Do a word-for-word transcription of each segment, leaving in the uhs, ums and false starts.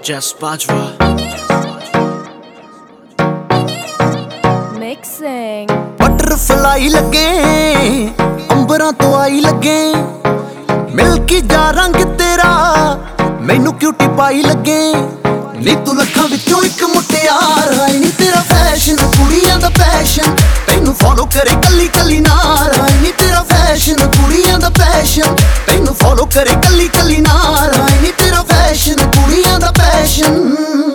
Just Bajra Mixing butterfly ਲੱਗੇ ਅੰਬਰਾਂ ਤੋਂ ਆਈ ਲੱਗੇ ਮਿਲ ਕੇ ਜਾ ਰੰਗ ਤੇਰਾ ਮੈਨੂੰ ਕਿਊਟੀ ਪਾਈ ਲੱਗੇ ਨੀ ਤੂੰ ਲੱਖਾਂ ਵਿੱਚੋਂ ਇੱਕ ਮੁਟਿਆਰ ਆਈ ਨੀ ਤੇਰਾ ਫੈਸ਼ਨ ਕੁੜੀਆਂ ਦਾ ਪੈਸ਼ਨ ਤੈਨੂੰ ਫੋਲੋ ਕਰੇ ਕੱਲੀ ਕੱਲੀ ਨਾਰ ਆਈ ਨੀ ਤੇਰਾ ਫੈਸ਼ਨ ਕੁੜੀਆਂ ਦਾ ਪੈਸ਼ਨ ਤੈਨੂੰ ਫੋਲੋ ਕਰੇ ਕੱਲੀ ਕੱਲੀ ਨਾਰ ਆਈ ਨੀ ਤੇਰਾ ਫੈਸ਼ਨ ਕੁੜੀਆਂ ਦਾ ਪੈਸ਼ਨ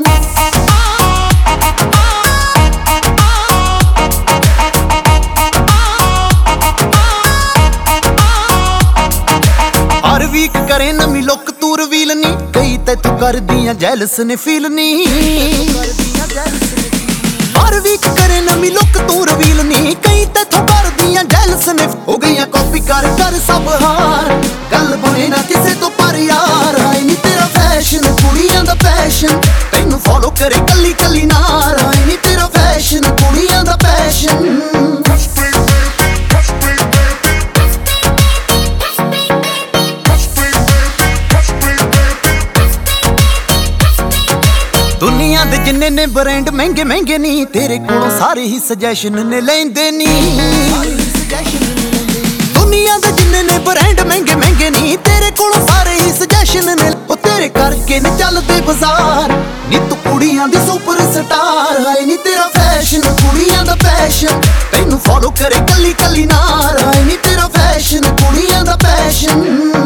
ਹਰ ਵੀਕ ਕਰੇ ਨਵੀਂ ਲੁੱਕ ਤੂੰ ਰਿਵੀਲ ਨੀ ਕਈ ਤੈਥੋਂ ਕਰਦੀਆਂ ਜੈਲਸ ਨੇ ਫੀਲ ਨੀ ਹਰ ਵੀਕ ਕਰੇ ਨਵੀਂ ਲੁੱਕ ਤੂੰ ਰਿਵੀਲ ਨੀ ਕਈ ਤੈਥੋਂ ਕਰਦੀਆਂ ਜੈਲਸ ਨੇ ਹੋ ਗਈਆਂ ਕਾਪੀ ਕਰ ਕਰ ਸਭ ਹਾਰ ਗੱਲ ਬਣੇ ਨਾ ਕਿਸੇ ਤੋਂ ਪਰ ਯਾਰ ਆਈ ਨੀ ਤੇਰਾ ਫੈਸ਼ਨ ਕੁੜੀਆਂ ਦਾ ਪੈਸ਼ਨ ਤੈਨੂੰ ਫੋਲੋ ਕਰੇ ਕੱਲੀ ਕੱਲੀ ਨਾਰ ਆਈ ਨੀ ਤੇਰਾ ਫੈਸ਼ਨ ਕੁੜੀਆਂ ਦਾ ਪੈਸ਼ਨ ਦੁਨੀਆ ਦੇ ਜਿੰਨੇ ਨੇ ਬ੍ਰਾਂਡ ਮਹਿੰਗੇ ਮਹਿੰਗੇ ਨਹੀਂ ਤੇਰੇ ਕੋਲੋਂ ਸਾਰੇ ਹੀ ਸੁਜੈਸ਼ਨ ਨੇ ਲੈਂਦੇ ਨਹੀਂ ਦੁਨੀਆ ਦੇ ਜਿੰਨੇ ਨੇ ਬ੍ਰਾਂਡ ਮਹਿੰਗੇ ਮਹਿੰਗੇ ਨਹੀਂ ਤੇਰੇ ਕੋਲੋਂ ਸਾਰੇ ਹੀ ਸੁਜੈਸ਼ਨ ਨੇ ਉਹ ਤੇਰੇ ਕਰਕੇ ਨੀ ਚੱਲਦੇ ਬਾਜ਼ਾਰ ਨੀ ਤੂੰ ਕੁੜੀਆਂ ਦੀ ਸੁਪਰ ਸਟਾਰ ਆਈ ਨੀ ਤੇਰਾ ਫੈਸ਼ਨ ਕੁੜੀਆਂ ਦਾ ਪੈਸ਼ਨ ਤੈਨੂੰ ਫੋਲੋ ਕਰੇ ਕੱਲੀ ਕੱਲੀ ਨਾਰ ਆਈ ਨੀ ਤੇਰਾ ਫੈਸ਼ਨ ਕੁੜੀਆਂ ਦਾ ਪੈਸ਼ਨ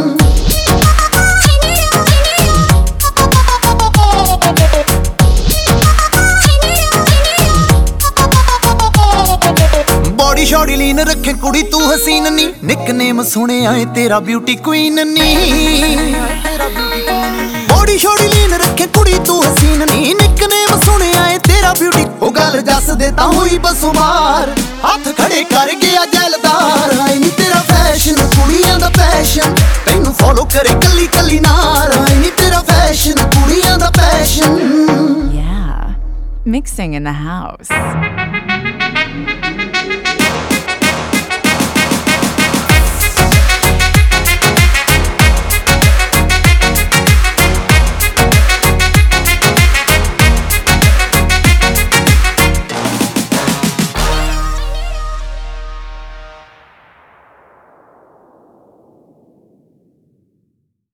ਬੋਡੀ ਸ਼ੋਡੀ ਲੀਨ ਰੱਖੇ ਕੁੜੀ ਤੂੰ ਹਸੀਨ ਨੀ ਨਿਕਨੇਮ ਸੁਣਿਆ ਏ ਤੇਰਾ ਬਿਊਟੀ ਕੁਈਨ ਨੀ ਬੋਡੀ ਸ਼ੋਡੀ ਲੀਨ ਰੱਖੇ ਕੁੜੀ ਤੂੰ ਹਸੀਨ ਨੀ ਨਿਕਨੇਮ ਸੁਣਿਆ ਏ ਤੇਰਾ ਬਿਊਟੀ ਉਹ ਗੱਲ ਜੱਸ ਦੇ ਤਾਂ ਹੋਈ ਬਸੁਮਾਰ ਹੱਥ ਖੜੇ ਕਰ ਗਿਆ ਜੈਲਦਾਰ ਆਈ ਨੀ ਤੇਰਾ ਫੈਸ਼ਨ ਕੁੜੀਆਂ ਦਾ ਪੈਸ਼ਨ ਤੈਨੂੰ ਫੋਲੋ ਕਰੇ ਕੱਲੀ ਕੱਲੀ ਨਾਰ ਆਈ ਨੀ ਤੇਰਾ ਫੈਸ਼ਨ ਕੁੜੀਆਂ ਦਾ passion Yeah, mixing in the house.